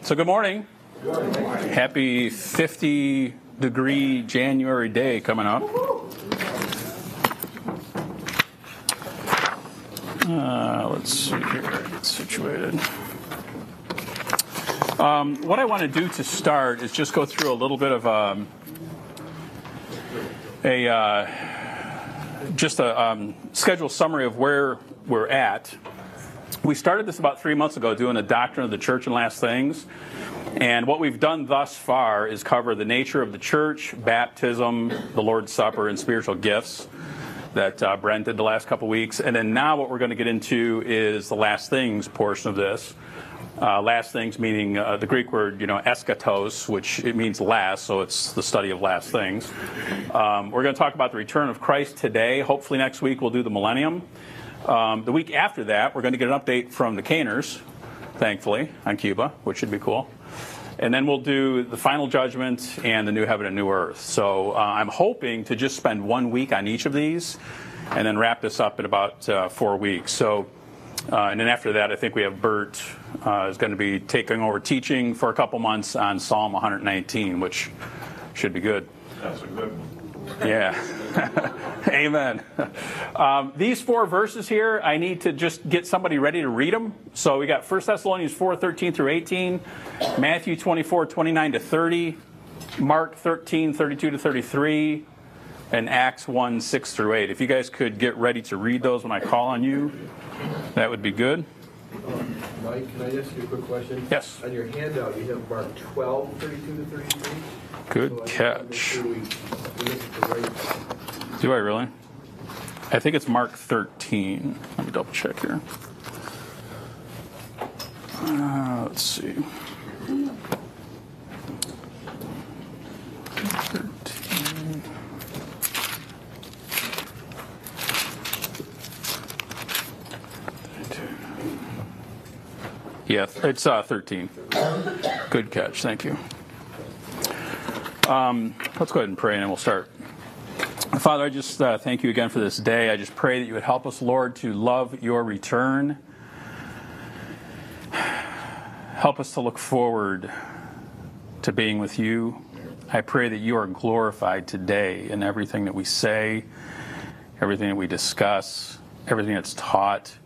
So good morning. Happy 50-degree January day coming up. Let's see here, get situated. What I want to do to start is just go through a little bit of a schedule summary of where we're at. We started this about 3 months ago doing a doctrine of the church and last things. And what we've done thus far is cover the nature of the church, baptism, the Lord's Supper, and spiritual gifts that Brent did the last couple weeks. And then now what we're going to get into is the last things portion of this. Last things meaning the Greek word, eschatos, which it means last, so it's the study of last things. We're going to talk about the return of Christ today. Hopefully next week we'll do the millennium. The week after that, we're going to get an update from the Caners, thankfully, on Cuba, which should be cool. And then we'll do the final judgment and the new heaven and new earth. So I'm hoping to just spend 1 week on each of these and then wrap this up in about 4 weeks. So, and then after that, I think we have Bert is going to be taking over teaching for a couple months on Psalm 119, which should be good. That's a good one. Yeah. Amen. These 4 verses here, I need to just get somebody ready to read them. So we got 1 Thessalonians 4:13 through 18, Matthew 24:29 to 30, Mark 13:32 to 33, and Acts 1:6 through 8. If you guys could get ready to read those when I call on you, that would be good. Mike, can I ask you a quick question? Yes. On your handout, you have Mark 12:32 to 33. Good catch. Sure we right. Do I really? I think it's Mark 13. Let me double check here. Let's see. 13. Yeah, it's 13. Good catch. Thank you. Let's go ahead and pray and then we'll start. Father, I just thank you again for this day. I just pray that you would help us, Lord, to love your return. Help us to look forward to being with you. I pray that you are glorified today in everything that we say, everything that we discuss, everything that's taught.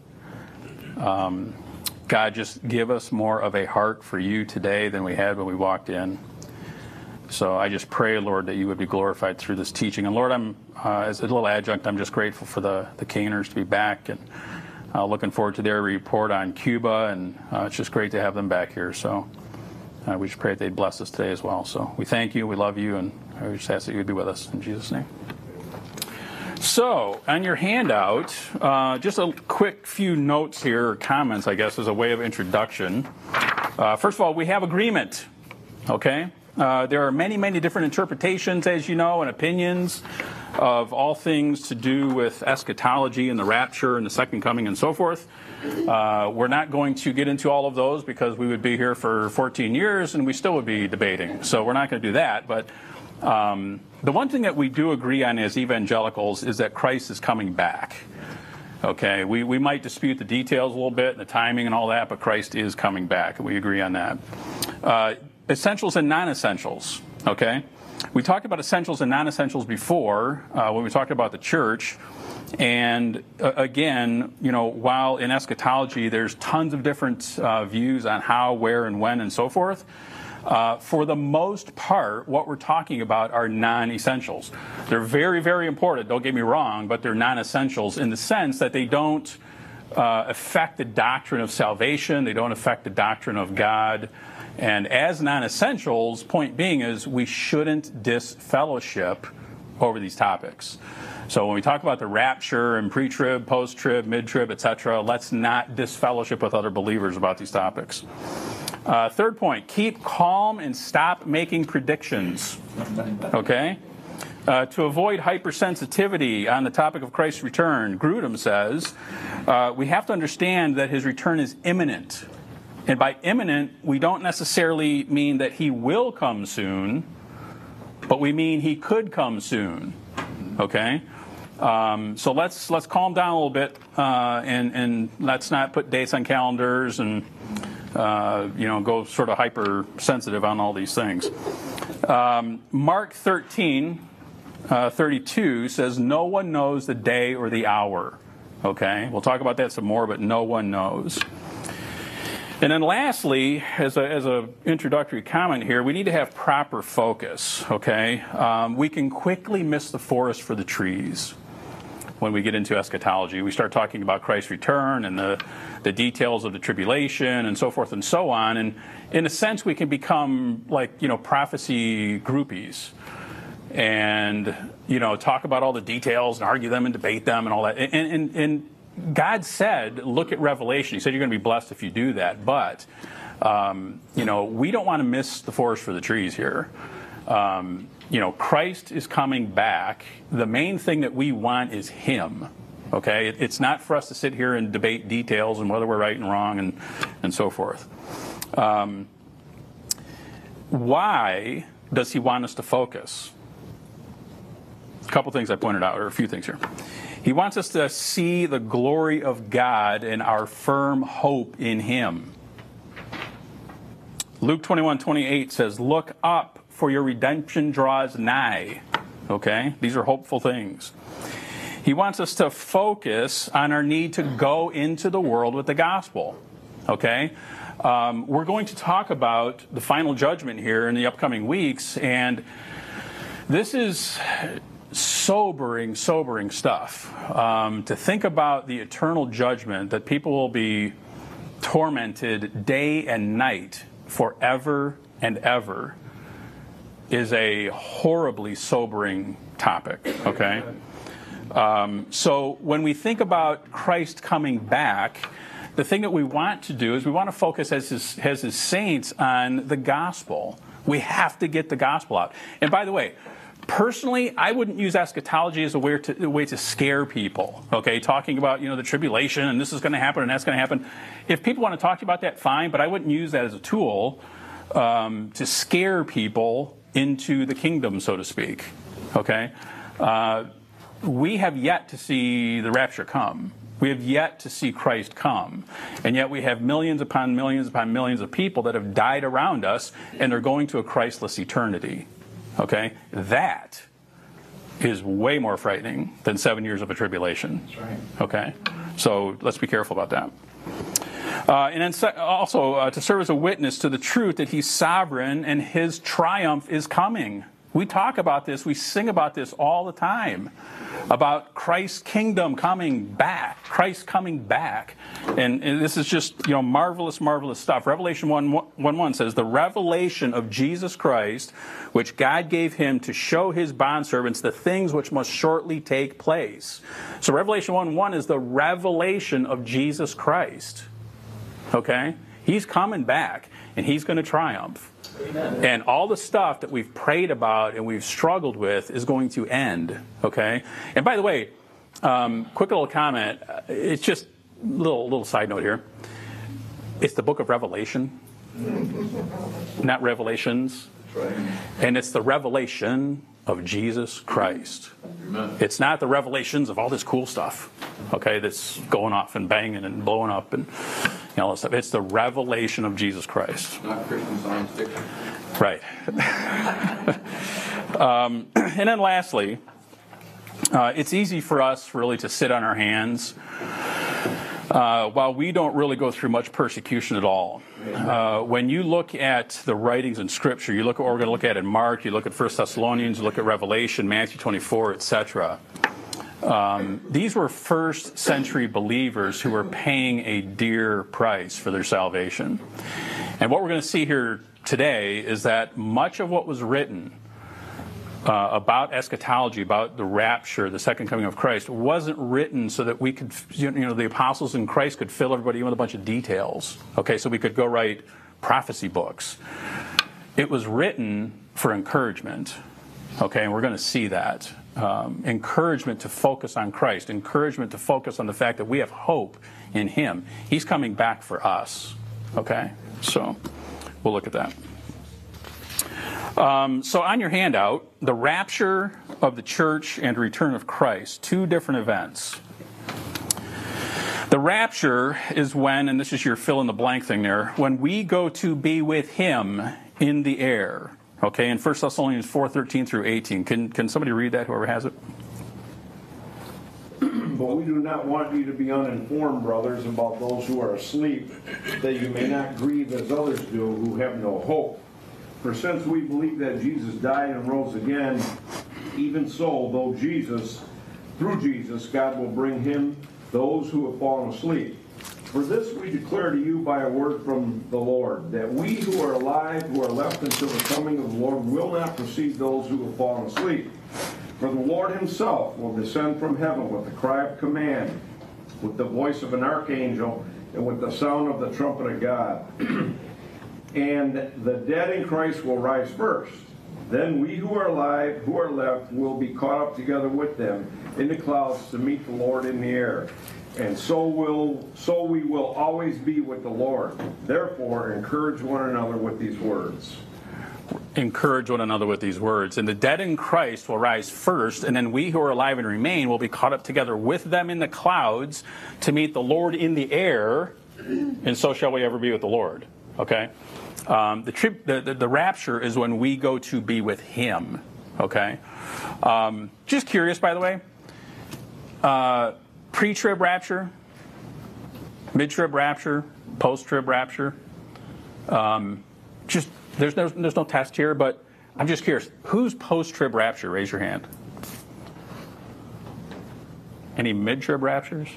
God, just give us more of a heart for you today than we had when we walked in. So I just pray, Lord, that you would be glorified through this teaching. And Lord, I'm as a little adjunct, I'm just grateful for the Caners to be back and looking forward to their report on Cuba. And it's just great to have them back here. So we just pray that they'd bless us today as well. So we thank you, we love you, and we just ask that you would be with us in Jesus' name. So on your handout, just a quick few notes here, or comments, I guess, as a way of introduction. First of all, we have agreement, okay? There are many, many different interpretations, as you know, and opinions of all things to do with eschatology and the rapture and the second coming and so forth. We're not going to get into all of those because we would be here for 14 years and we still would be debating. So we're not going to do that. But the one thing that we do agree on as evangelicals is that Christ is coming back. Okay, we might dispute the details a little bit and the timing and all that, but Christ is coming back, and we agree on that. Essentials and non-essentials, okay? We talked about essentials and non-essentials before when we talked about the church. And again, while in eschatology there's tons of different views on how, where, and when, and so forth, for the most part, what we're talking about are non-essentials. They're very, very important, don't get me wrong, but they're non-essentials in the sense that they don't affect the doctrine of salvation, they don't affect the doctrine of God. And as non-essentials, point being is we shouldn't disfellowship over these topics. So when we talk about the rapture and pre-trib, post-trib, mid-trib, etc., let's not disfellowship with other believers about these topics. Third point, keep calm and stop making predictions. Okay? To avoid hypersensitivity on the topic of Christ's return, Grudem says, we have to understand that his return is imminent. And by imminent, we don't necessarily mean that he will come soon, but we mean he could come soon. Okay? So let's calm down a little bit and let's not put dates on calendars and go sort of hypersensitive on all these things. Mark 13:32 says, "No one knows the day or the hour." Okay, we'll talk about that some more, but no one knows. And then lastly, as a introductory comment here, we need to have proper focus, okay? We can quickly miss the forest for the trees when we get into eschatology. We start talking about Christ's return and the details of the tribulation and so forth and so on. And in a sense, we can become like, prophecy groupies and, talk about all the details and argue them and debate them and all that. And God said, look at Revelation. He said you're going to be blessed if you do that. But, we don't want to miss the forest for the trees here. Christ is coming back. The main thing that we want is Him. Okay? It's not for us to sit here and debate details and whether we're right and wrong and so forth. Why does He want us to focus? A couple things I pointed out, or a few things here. He wants us to see the glory of God and our firm hope in Him. Luke 21:28 says, "Look up, for your redemption draws nigh." Okay? These are hopeful things. He wants us to focus on our need to go into the world with the gospel. Okay? We're going to talk about the final judgment here in the upcoming weeks, and this is sobering stuff. To think about the eternal judgment that people will be tormented day and night forever and ever is a horribly sobering topic, okay? So when we think about Christ coming back, the thing that we want to do is we want to focus as his saints on the gospel. We have to get the gospel out. And by the way, personally, I wouldn't use eschatology as a way to scare people, okay? Talking about, the tribulation and this is going to happen and that's going to happen. If people want to talk about that, fine, but I wouldn't use that as a tool to scare people into the kingdom, so to speak, okay? We have yet to see the rapture come. We have yet to see Christ come. And yet we have millions upon millions upon millions of people that have died around us, and they're going to a Christless eternity. Okay? That is way more frightening than 7 years of a tribulation. That's right. Okay? So let's be careful about that. And then also to serve as a witness to the truth that He's sovereign and His triumph is coming. We talk about this, we sing about this all the time, about Christ's kingdom coming back, Christ coming back. And this is just, marvelous stuff. Revelation 1:1 says, "The revelation of Jesus Christ, which God gave Him to show His bondservants the things which must shortly take place." So Revelation 1:1 is the revelation of Jesus Christ. Okay? He's coming back, and He's going to triumph. Amen. And all the stuff that we've prayed about and we've struggled with is going to end, okay? And by the way, quick little comment, it's just a little side note here. It's the book of Revelation, not Revelations. That's right. And it's the revelation of Jesus Christ. Amen. It's not the revelations of all this cool stuff, okay, that's going off and banging and blowing up and all that stuff. It's the revelation of Jesus Christ. Not Christian Science fiction. Right. And then lastly, it's easy for us really to sit on our hands while we don't really go through much persecution at all. When you look at the writings in Scripture, you look at what we're going to look at in Mark, you look at 1 Thessalonians, you look at Revelation, Matthew 24, etc. These were first century believers who were paying a dear price for their salvation. And what we're going to see here today is that much of what was written about eschatology, about the rapture, the second coming of Christ, wasn't written so that we could, the apostles in Christ could fill everybody in with a bunch of details. Okay, so we could go write prophecy books. It was written for encouragement. Okay, and we're going to see that. Encouragement to focus on Christ. Encouragement to focus on the fact that we have hope in Him. He's coming back for us. Okay, so we'll look at that. So on your handout, the rapture of the church and return of Christ, two different events. The rapture is when, and this is your fill in the blank thing there, when we go to be with him in the air. Okay, in 1 Thessalonians 4:13 through 18. Can somebody read that, whoever has it? But we do not want you to be uninformed, brothers, about those who are asleep, that you may not grieve as others do who have no hope. For since we believe that Jesus died and rose again, even so, through Jesus, God will bring him those who have fallen asleep. For this we declare to you by a word from the Lord, that we who are alive, who are left until the coming of the Lord, will not precede those who have fallen asleep. For the Lord himself will descend from heaven with a cry of command, with the voice of an archangel, and with the sound of the trumpet of God. And the dead in Christ will rise first. Then we who are alive, who are left, will be caught up together with them in the clouds to meet the Lord in the air. And so we will always be with the Lord. Therefore, encourage one another with these words. Encourage one another with these words. And the dead in Christ will rise first, and then we who are alive and remain will be caught up together with them in the clouds to meet the Lord in the air, and so shall we ever be with the Lord. Okay? The rapture is when we go to be with him. Okay? Just curious, by the way, pre-trib rapture, mid-trib rapture, post-trib rapture. There's no test here, but I'm just curious. Who's post-trib rapture? Raise your hand. Any mid-trib raptures?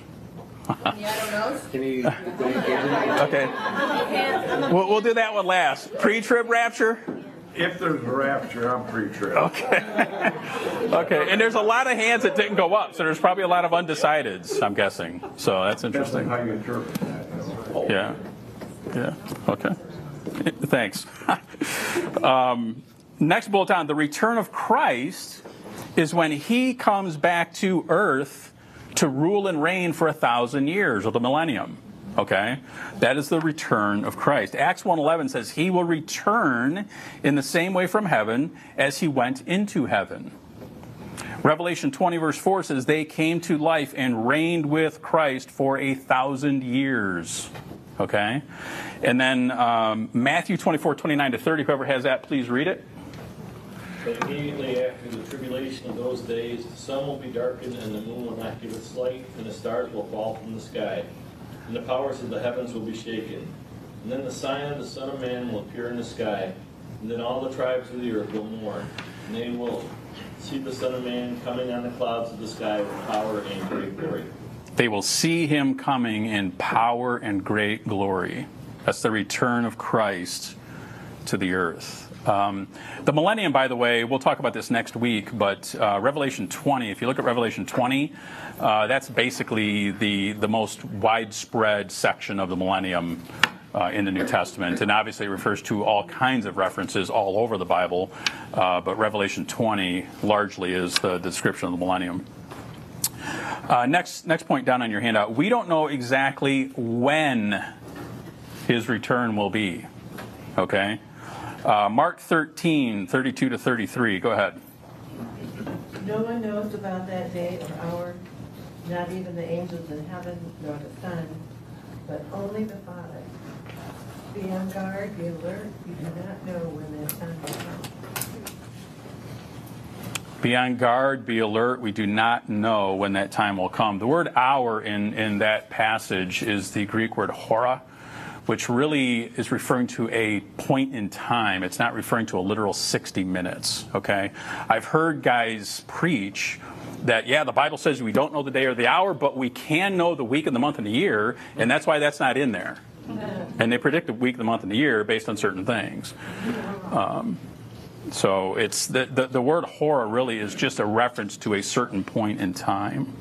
Okay. We'll do that one last. Pre-trib rapture? If there's a rapture, I'm pre-trib. Okay. Okay. And there's a lot of hands that didn't go up, so there's probably a lot of undecideds, I'm guessing. So that's interesting. Depends on how you interpret that. Yeah. Yeah. Okay. Thanks. Next bullet on the return of Christ is when he comes back to earth to rule and reign for 1,000 years, or the millennium. Okay? That is the return of Christ. Acts 1:11 says he will return in the same way from heaven as he went into heaven. Revelation 20 verse 4 says they came to life and reigned with Christ for 1,000 years. Okay? And then Matthew 24:29-30, whoever has that, please read it. But immediately after the tribulation of those days, the sun will be darkened, and the moon will not give its light, and the stars will fall from the sky, and the powers of the heavens will be shaken. And then the sign of the Son of Man will appear in the sky, and then all the tribes of the earth will mourn, and they will see the Son of Man coming on the clouds of the sky with power and great glory. They will see him coming in power and great glory. That's the return of Christ to the earth. The millennium, by the way, we'll talk about this next week, but Revelation 20, if you look at Revelation 20, that's basically the most widespread section of the millennium in the New Testament. And obviously it refers to all kinds of references all over the Bible, but Revelation 20 largely is the description of the millennium. Next point down on your handout. We don't know exactly when his return will be. Okay? Mark 13:32-33. Go ahead. No one knows about that day or hour, not even the angels in heaven nor the Son, but only the Father. Be on guard, be alert. You do not know when that time will come. Be on guard, be alert. We do not know when that time will come. The word hour in that passage is the Greek word hora, which really is referring to a point in time. It's not referring to a literal 60 minutes, okay? I've heard guys preach that, yeah, the Bible says we don't know the day or the hour, but we can know the week and the month and the year, and that's why that's not in there. And they predict the week, the month, and the year based on certain things. So it's the word hora really is just a reference to a certain point in time.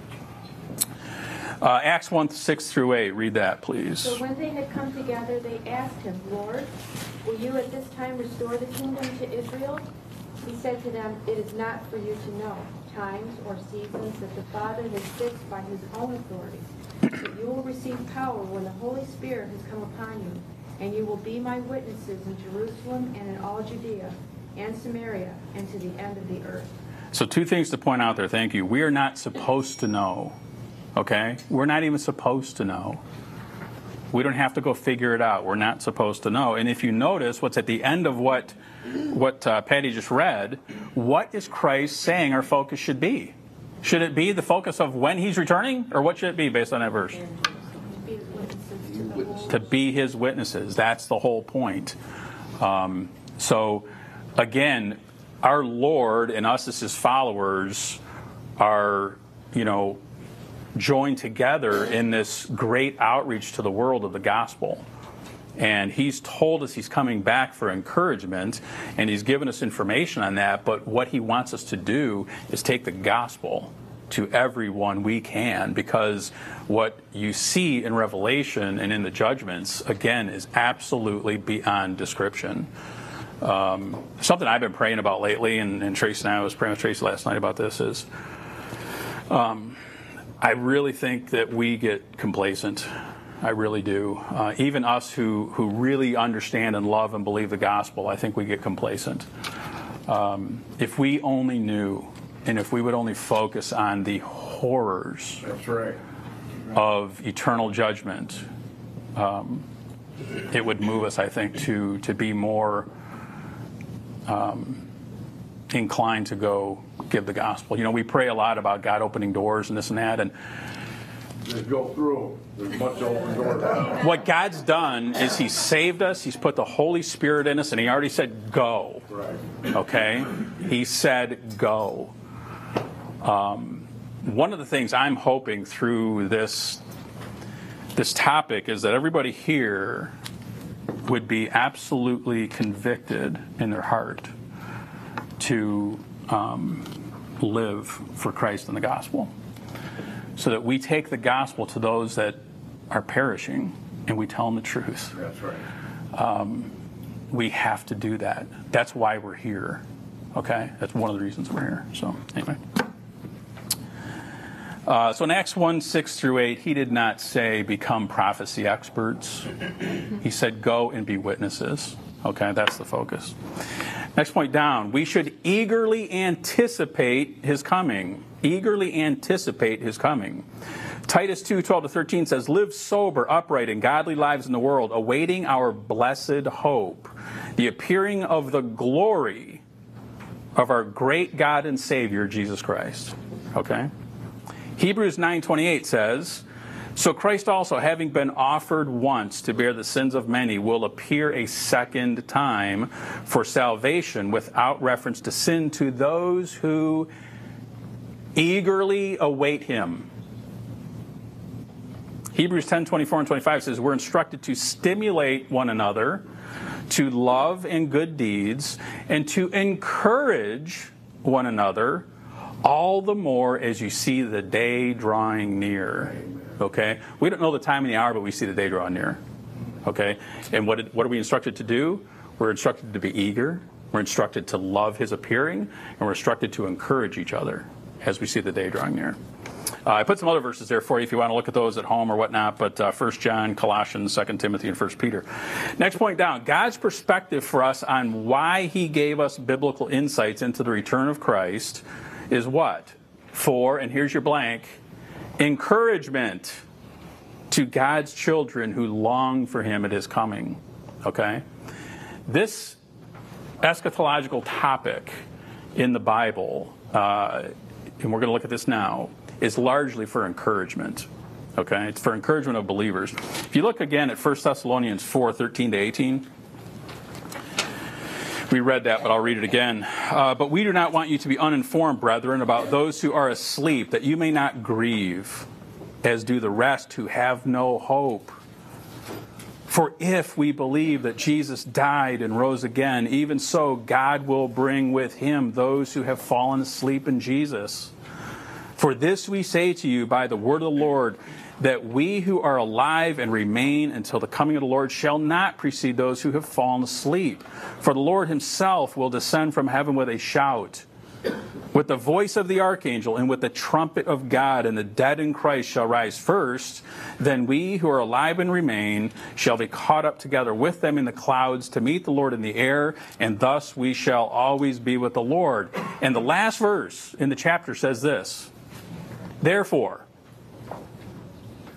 Acts 1:6-8, read that, please. So when they had come together, they asked him, Lord, will you at this time restore the kingdom to Israel? He said to them, it is not for you to know times or seasons that the Father has fixed by his own authority. But you will receive power when the Holy Spirit has come upon you, and you will be my witnesses in Jerusalem and in all Judea and Samaria and to the end of the earth. So two things to point out there. Thank you. We are not supposed to know Okay? We're not even supposed to know. We don't have to go figure it out. We're not supposed to know. And if you notice what's at the end of what Patty just read, what is Christ saying our focus should be? Should it be the focus of when he's returning? Or what should it be based on that verse? To be his witnesses. That's the whole point. So, again, our Lord and us as his followers are, joined together in this great outreach to the world of the gospel. And he's told us he's coming back for encouragement, and he's given us information on that. But what he wants us to do is take the gospel to everyone we can, because what you see in Revelation and in the judgments, again, is absolutely beyond description. Something I've been praying about lately, and Tracy and I was praying with Tracy last night about this, is I really think that we get complacent. I really do. Even us who really understand and love and believe the gospel, I think we get complacent. If we only knew, and if we would only focus on the horrors That's right. of eternal judgment, it would move us, I think, to be more inclined to go give the gospel. We pray a lot about God opening doors and this and that, and Just go through. There's much open doors. what God's done is he's saved us, he's put the Holy Spirit in us, and he already said go. Right. Okay? He said go. One of the things I'm hoping through this topic is that everybody here would be absolutely convicted in their heart to live for Christ and the gospel, so that we take the gospel to those that are perishing and we tell them the truth. That's right. We have to do that. That's why we're here. Okay? That's one of the reasons we're here. So, anyway. So in Acts 1:6-8, he did not say become prophecy experts. He said go and be witnesses. Okay, that's the focus. Next point down, we should eagerly anticipate his coming. Eagerly anticipate his coming. Titus 2:12-13 says, live sober, upright, and godly lives in the world, awaiting our blessed hope, the appearing of the glory of our great God and Savior, Jesus Christ. Okay? Hebrews 9:28 says, so Christ also, having been offered once to bear the sins of many, will appear a second time for salvation without reference to sin to those who eagerly await him. Hebrews 10:24-25 says, we're instructed to stimulate one another to love and good deeds, and to encourage one another, all the more as you see the day drawing near. Okay? We don't know the time and the hour, but we see the day drawing near. Okay? And what are we instructed to do? We're instructed to be eager. We're instructed to love his appearing. And we're instructed to encourage each other as we see the day drawing near. I put some other verses there for you if you want to look at those at home or whatnot, but 1 John, Colossians, 2 Timothy, and 1 Peter. Next point down, God's perspective for us on why he gave us biblical insights into the return of Christ is what? For, and here's your blank, encouragement to God's children who long for him at his coming. Okay? This eschatological topic in the Bible, and we're going to look at this now, is largely for encouragement. Okay? It's for encouragement of believers. If you look again at 1 Thessalonians 4:13-18, we read that, but I'll read it again. But we do not want you to be uninformed, brethren, about those who are asleep, that you may not grieve, as do the rest who have no hope. For if we believe that Jesus died and rose again, even so God will bring with him those who have fallen asleep in Jesus. For this we say to you by the word of the Lord, that we who are alive and remain until the coming of the Lord shall not precede those who have fallen asleep. For the Lord himself will descend from heaven with a shout, with the voice of the archangel, and with the trumpet of God, and the dead in Christ shall rise first. Then we who are alive and remain shall be caught up together with them in the clouds to meet the Lord in the air, and thus we shall always be with the Lord. And the last verse in the chapter says this, therefore,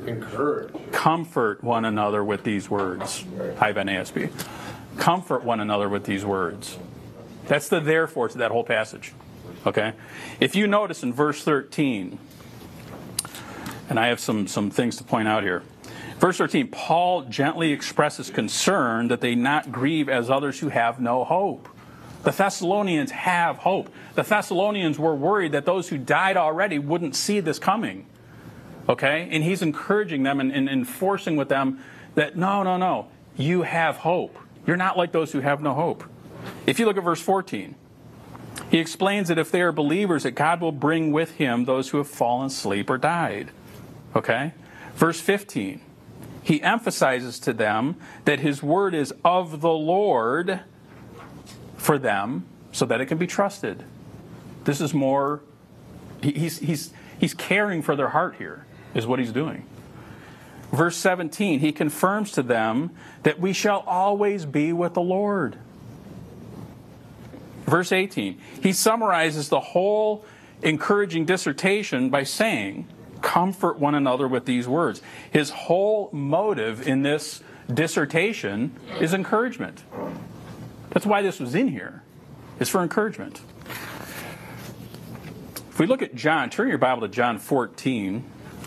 Encourage. Comfort one another with these words. Ivan ASB. Comfort one another with these words. That's the therefore to that whole passage. Okay? If you notice in verse 13, and I have some things to point out here. Verse 13, Paul gently expresses concern that they not grieve as others who have no hope. The Thessalonians have hope. The Thessalonians were worried that those who died already wouldn't see this coming. Okay? And he's encouraging them and enforcing with them that no, you have hope. You're not like those who have no hope. If you look at verse 14, he explains that if they are believers, that God will bring with him those who have fallen asleep or died. Okay? Verse 15, he emphasizes to them that his word is of the Lord for them so that it can be trusted. This is more, he's caring for their heart here, is what he's doing. Verse 17, he confirms to them that we shall always be with the Lord. Verse 18, he summarizes the whole encouraging dissertation by saying, comfort one another with these words. His whole motive in this dissertation is encouragement. That's why this was in here, is for encouragement. If we look at John, turn your Bible to John 14.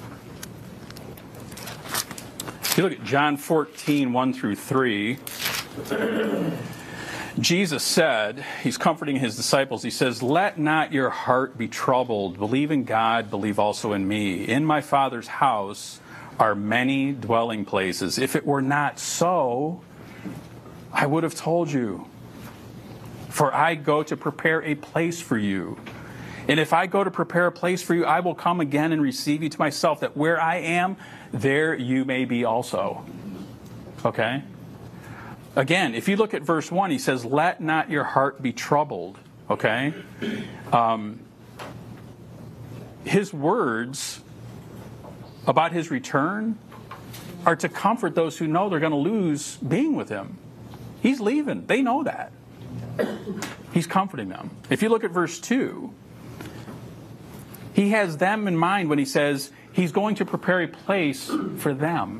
If you look at John 14, 1 through 3, Jesus said, he's comforting his disciples, he says, let not your heart be troubled. Believe in God, believe also in me. In my Father's house are many dwelling places. If it were not so, I would have told you. For I go to prepare a place for you. And if I go to prepare a place for you, I will come again and receive you to myself, that where I am, there you may be also. Okay? Again, if you look at verse 1, he says, let not your heart be troubled. Okay? His words about his return are to comfort those who know they're going to lose being with him. He's leaving. They know that. He's comforting them. If you look at verse 2, he has them in mind when he says he's going to prepare a place for them.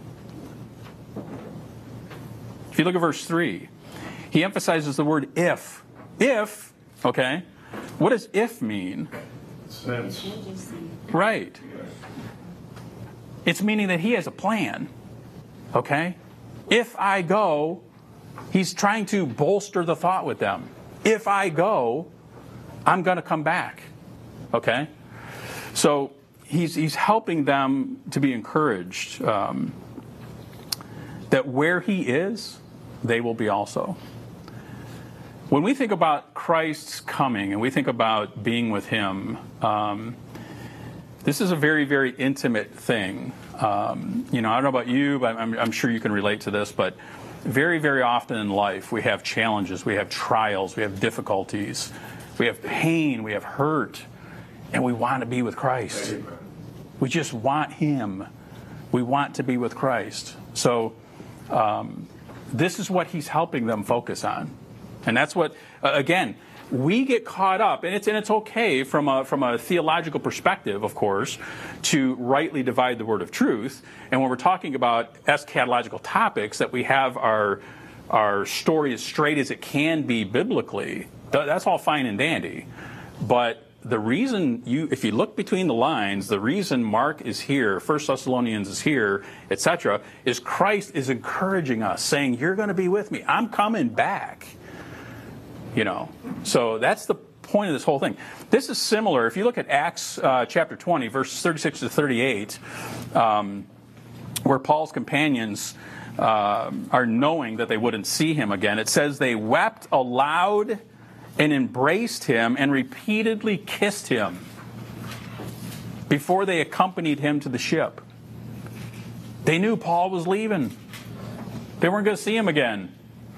If you look at verse 3, he emphasizes the word if. If, okay, what does if mean? Sense. Right. It's meaning that he has a plan, okay? If I go, he's trying to bolster the thought with them. If I go, I'm going to come back, okay? So he's helping them to be encouraged that where he is, they will be also. When we think about Christ's coming and we think about being with him, this is a very, very intimate thing. I don't know about you, but I'm sure you can relate to this, but very, very often in life we have challenges, we have trials, we have difficulties, we have pain, we have hurt, and we want to be with Christ. We just want him. We want to be with Christ. So this is what he's helping them focus on. And that's what, again, we get caught up, and it's okay from a theological perspective, of course, to rightly divide the word of truth. And when we're talking about eschatological topics, that we have our story as straight as it can be biblically, that's all fine and dandy. But the reason if you look between the lines, the reason Mark is here, 1 Thessalonians is here, etc., is Christ is encouraging us, saying, you're going to be with me. I'm coming back. So that's the point of this whole thing. This is similar. If you look at Acts chapter 20, verses 36 to 38, where Paul's companions are knowing that they wouldn't see him again, it says they wept aloud and embraced him and repeatedly kissed him before they accompanied him to the ship. They knew Paul was leaving. They weren't going to see him again.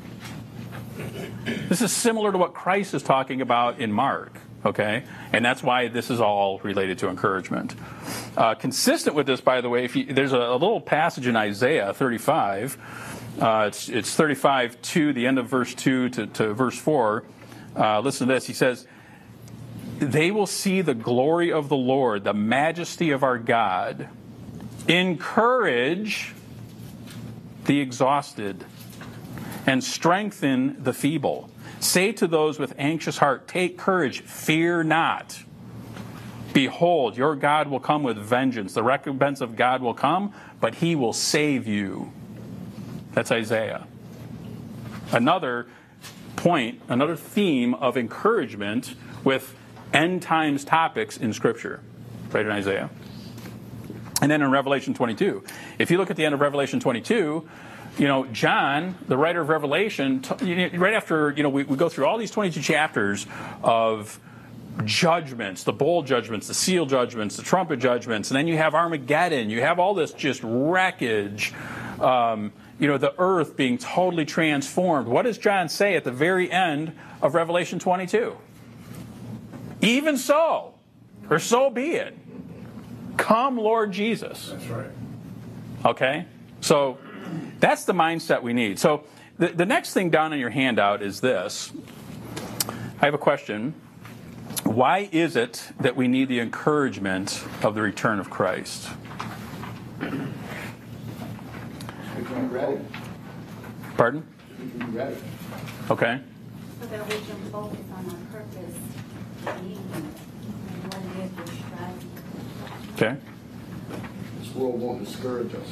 This is similar to what Christ is talking about in Mark, okay? And that's why this is all related to encouragement. Consistent with this, by the way, there's a little passage in Isaiah 35. It's 35 to the end of verse 2 to verse 4. Listen to this. He says, they will see the glory of the Lord, the majesty of our God. Encourage the exhausted and strengthen the feeble. Say to those with anxious heart, take courage, fear not. Behold, your God will come with vengeance. The recompense of God will come, but he will save you. That's Isaiah. Another point, another theme of encouragement with end times topics in Scripture, right in Isaiah. And then in Revelation 22. If you look at the end of Revelation 22, John, the writer of Revelation, right after, we go through all these 22 chapters of judgments, the bowl judgments, the seal judgments, the trumpet judgments, and then you have Armageddon. You have all this just wreckage, the earth being totally transformed. What does John say at the very end of Revelation 22? Even so, or so be it. Come, Lord Jesus. That's right. Okay? So that's the mindset we need. So the next thing down in your handout is this. I have a question. Why is it that we need the encouragement of the return of Christ? We can be ready. Pardon? We can be ready. Okay. So that we can focus on our purpose, being and what it is we're striving. Okay. This world won't discourage us.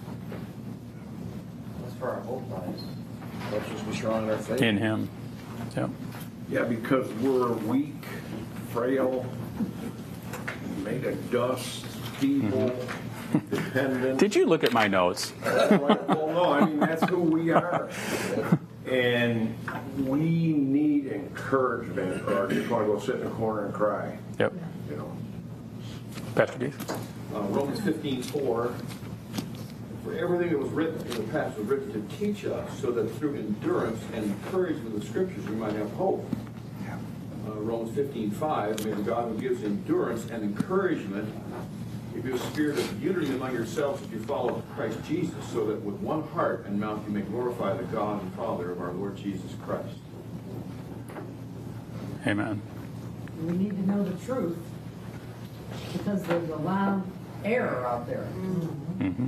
That's where our hope lies. Helps us be strong in our faith. In Him. Yep. Yeah, because we're weak, frail, made of dust, feeble, dependent. Did you look at my notes? That's right. Well, no, I mean, that's who we are. And we need encouragement, or just want to go sit in a corner and cry. Yep. Pastor Keith? Romans 15:4, for everything that was written in the past was written to teach us, so that through endurance and encouragement of the Scriptures we might have hope. Romans 15:5, may the God who gives endurance and encouragement give you a spirit of unity among yourselves as you follow Christ Jesus, so that with one heart and mouth you may glorify the God and Father of our Lord Jesus Christ. Amen. We need to know the truth because there's a lot of error out there. Mm-hmm.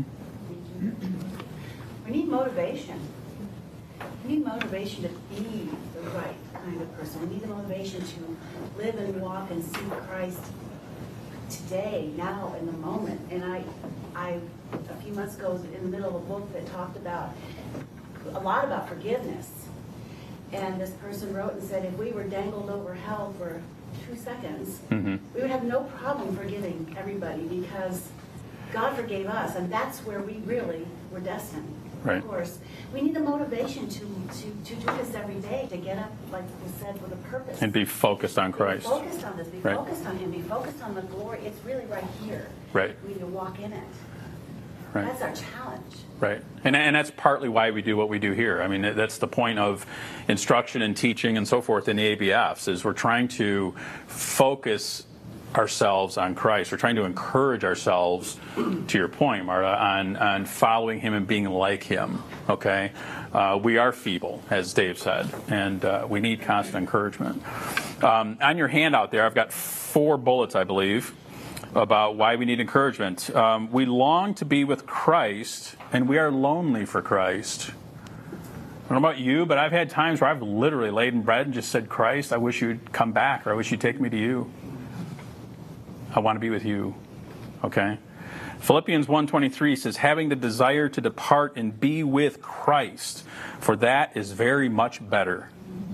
We need motivation. We need motivation to be the right kind of person. We need the motivation to live and walk and see Christ today, now, in the moment. And I a few months ago was in the middle of a book that talked about a lot about forgiveness. And this person wrote and said, if we were dangled over hell for 2 seconds, Mm-hmm. we would have no problem forgiving everybody because God forgave us, and that's where we really were destined. Right. Of course, we need the motivation to do this every day, to get up, like we said, with a purpose. And be focused on Christ. Be focused on this. Be Right. focused on Him. Be focused on the glory. It's really right here. Right. We need to walk in it. Right. That's our challenge. Right. And that's partly why we do what we do here. I mean, that's the point of instruction and teaching and so forth in the ABFs, is we're trying to focus ourselves on Christ. We're trying to encourage ourselves, to your point, Marta, on following Him and being like Him. Okay? We are feeble, as Dave said, and we need constant encouragement. On your handout there, I've got 4 bullets, I believe, about why we need encouragement. We long to be with Christ, and we are lonely for Christ. I don't know about you, but I've had times where I've literally laid in bed and just said, Christ, I wish you'd come back, or I wish you'd take me to you. I want to be with you. Okay? Philippians 1:23 says, having the desire to depart and be with Christ, for that is very much better.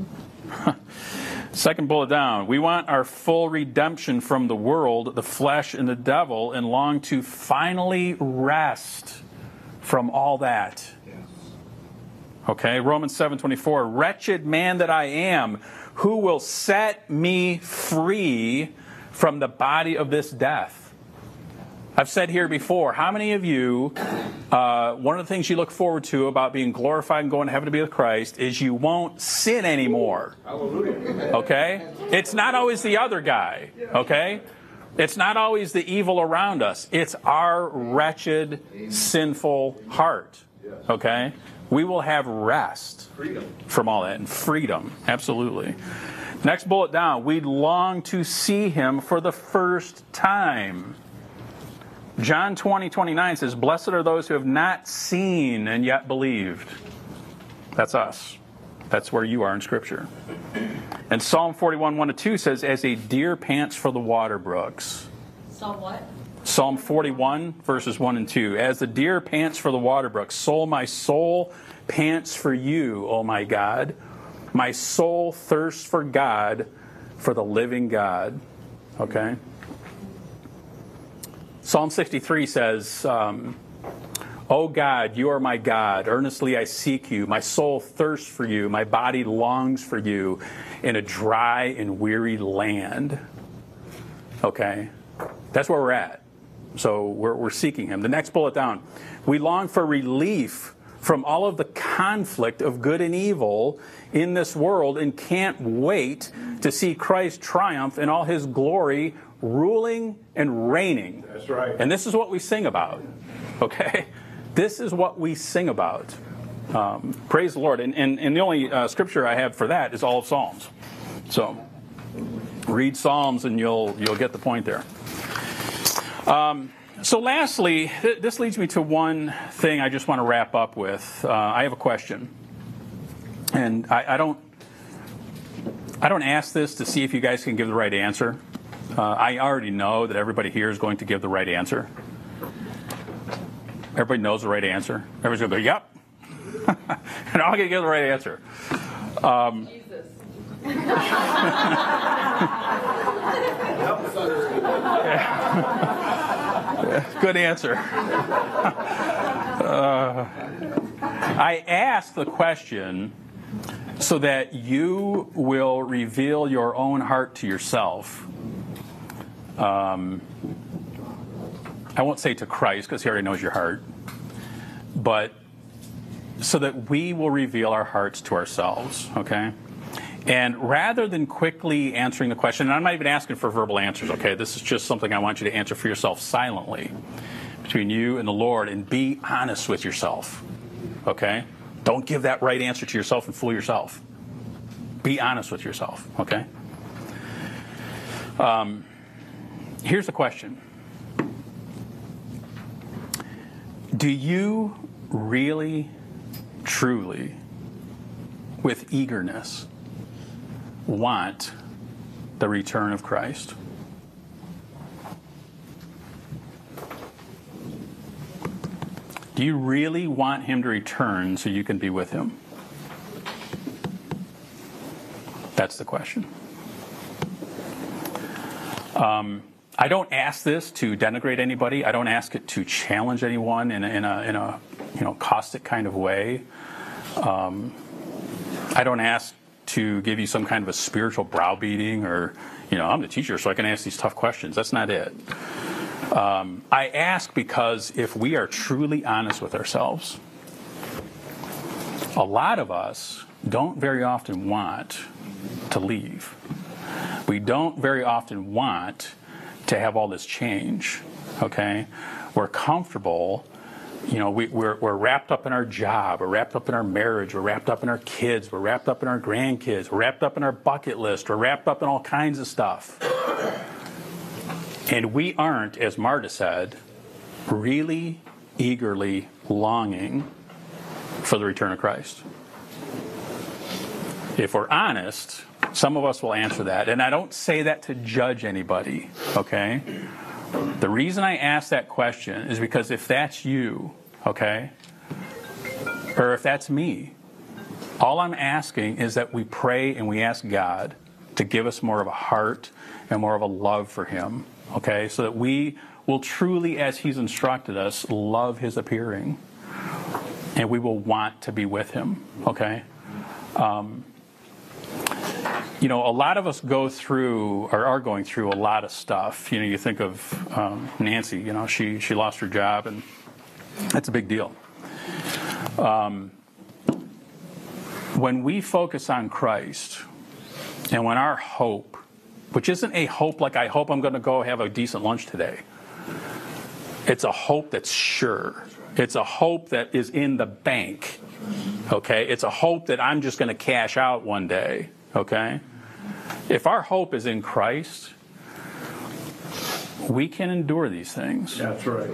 Second bullet down, we want our full redemption from the world, the flesh, and the devil, and long to finally rest from all that. Okay, Romans 7:24, wretched man that I am, who will set me free from the body of this death? I've said here before, how many of you, one of the things you look forward to about being glorified and going to heaven to be with Christ is you won't sin anymore. Hallelujah. Okay? It's not always the other guy. Okay? It's not always the evil around us. It's our wretched, sinful heart. Okay? We will have rest from all that and freedom. Absolutely. Next bullet down. We long to see Him for the first time. John 20:29 says, "Blessed are those who have not seen and yet believed." That's us. That's where you are in Scripture. And Psalm 41:1-2 says, "As a deer pants for the water brooks." Psalm what? Psalm 41, verses 1 and 2. "As the deer pants for the water brooks, so my soul pants for you, O my God. My soul thirsts for God, for the living God." Okay? Psalm 63 says, "O God, you are my God. Earnestly I seek you. My soul thirsts for you. My body longs for you in a dry and weary land." Okay? That's where we're at. So we're seeking him. The next bullet down. "We long for relief from all of the conflict of good and evil in this world and can't wait to see Christ triumph in all his glory, ruling and reigning." That's right. And this is what we sing about. Okay? This is what we sing about. Praise the Lord. And the only scripture I have for that is all of Psalms. So read Psalms and you'll get the point there. So lastly, this leads me to one thing I just want to wrap up with. I have a question. And I don't ask this to see if you guys can give the right answer. I already know that everybody here is going to give the right answer. Everybody knows the right answer. Everybody's going to go, "Yep." And I'm going to give the right answer. Jesus. Good answer. I ask the question so that you will reveal your own heart to yourself. I won't say to Christ, because he already knows your heart, but so that we will reveal our hearts to ourselves, okay? And rather than quickly answering the question, and I'm not even asking for verbal answers, okay? This is just something I want you to answer for yourself silently between you and the Lord, and be honest with yourself, okay? Don't give that right answer to yourself and fool yourself. Be honest with yourself, okay? Here's the question. Do you really, truly, with eagerness, want the return of Christ? Do you really want him to return so you can be with him? That's the question. I don't ask this to denigrate anybody. I don't ask it to challenge anyone in a caustic kind of way. I don't ask to give you some kind of a spiritual browbeating or, I'm the teacher, so I can ask these tough questions. That's not it. I ask because if we are truly honest with ourselves, a lot of us don't very often want to leave. We don't very often want to have all this change, okay? We're comfortable, we're wrapped up in our job, we're wrapped up in our marriage, we're wrapped up in our kids, we're wrapped up in our grandkids, we're wrapped up in our bucket list, we're wrapped up in all kinds of stuff. And we aren't, as Marta said, really eagerly longing for the return of Christ. If we're honest, some of us will answer that. And I don't say that to judge anybody, okay? The reason I ask that question is because if that's you, okay, or if that's me, all I'm asking is that we pray and we ask God to give us more of a heart and more of a love for him, okay, so that we will truly, as he's instructed us, love his appearing. And we will want to be with him, okay? A lot of us go through, or are going through, a lot of stuff. You think of Nancy, she lost her job, and that's a big deal. When we focus on Christ, and when our hope, which isn't a hope like I hope I'm going to go have a decent lunch today, it's a hope that's sure. It's a hope that is in the bank, okay? It's a hope that I'm just going to cash out one day, okay? If our hope is in Christ, we can endure these things. That's right.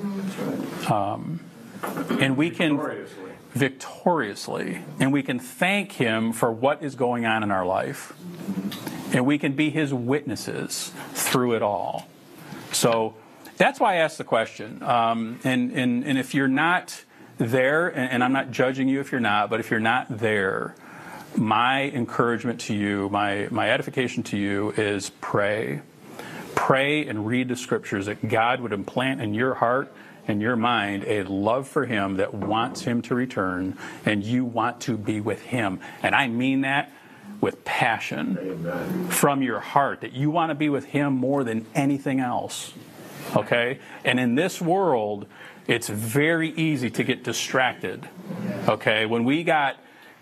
And we can Gloriously. victoriously, and we can thank him for what is going on in our life. And we can be his witnesses through it all. So that's why I asked the question. And if you're not there, and I'm not judging you if you're not, but if you're not there, my encouragement to you, my edification to you is pray. Pray and read the scriptures that God would implant in your heart and your mind a love for him that wants him to return, and you want to be with him. And I mean that with passion. Amen. From your heart, that you want to be with him more than anything else. Okay? And in this world, it's very easy to get distracted. Okay? When we got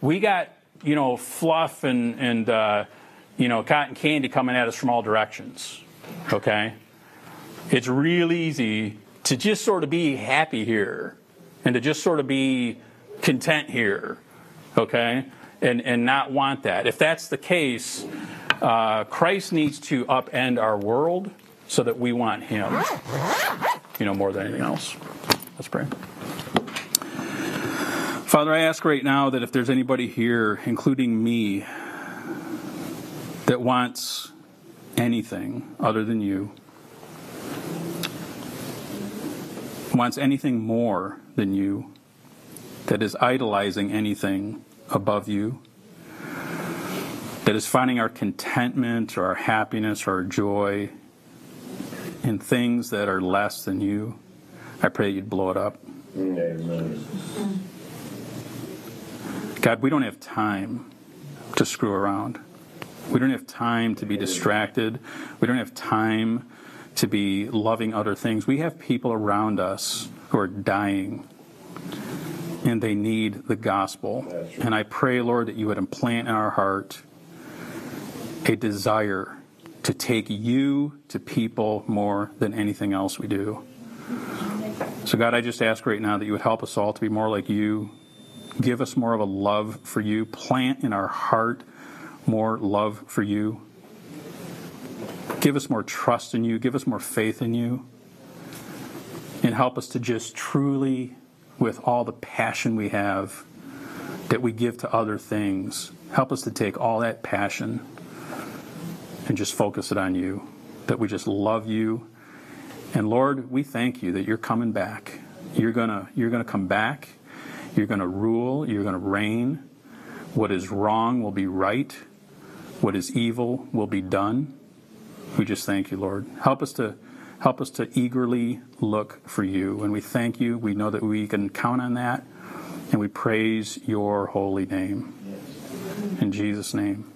fluff and cotton candy coming at us from all directions. Okay? It's really easy to just sort of be happy here and to just sort of be content here. Okay? And not want that. If that's the case, Christ needs to upend our world so that we want him, more than anything else. Let's pray. Father, I ask right now that if there's anybody here, including me, that wants anything other than you, wants anything more than you, that is idolizing anything above you, that is finding our contentment or our happiness or our joy in things that are less than you, I pray you'd blow it up. Amen. God, we don't have time to screw around. We don't have time to be distracted. We don't have time to be loving other things. We have people around us who are dying, and they need the gospel. And I pray, Lord, that you would implant in our heart a desire to take you to people more than anything else we do. So God, I just ask right now that you would help us all to be more like you. Give us more of a love for you. Plant in our heart more love for you. Give us more trust in you. Give us more faith in you. And help us to just truly, with all the passion we have, that we give to other things, help us to take all that passion and just focus it on you, that we just love you. And Lord, we thank you that you're coming back. You're gonna come back. You're gonna rule. You're gonna reign. What is wrong will be right. What is evil will be done. We just thank you, Lord. Help us to eagerly look for you. And we thank you. We know that we can count on that. And we praise your holy name. In Jesus' name.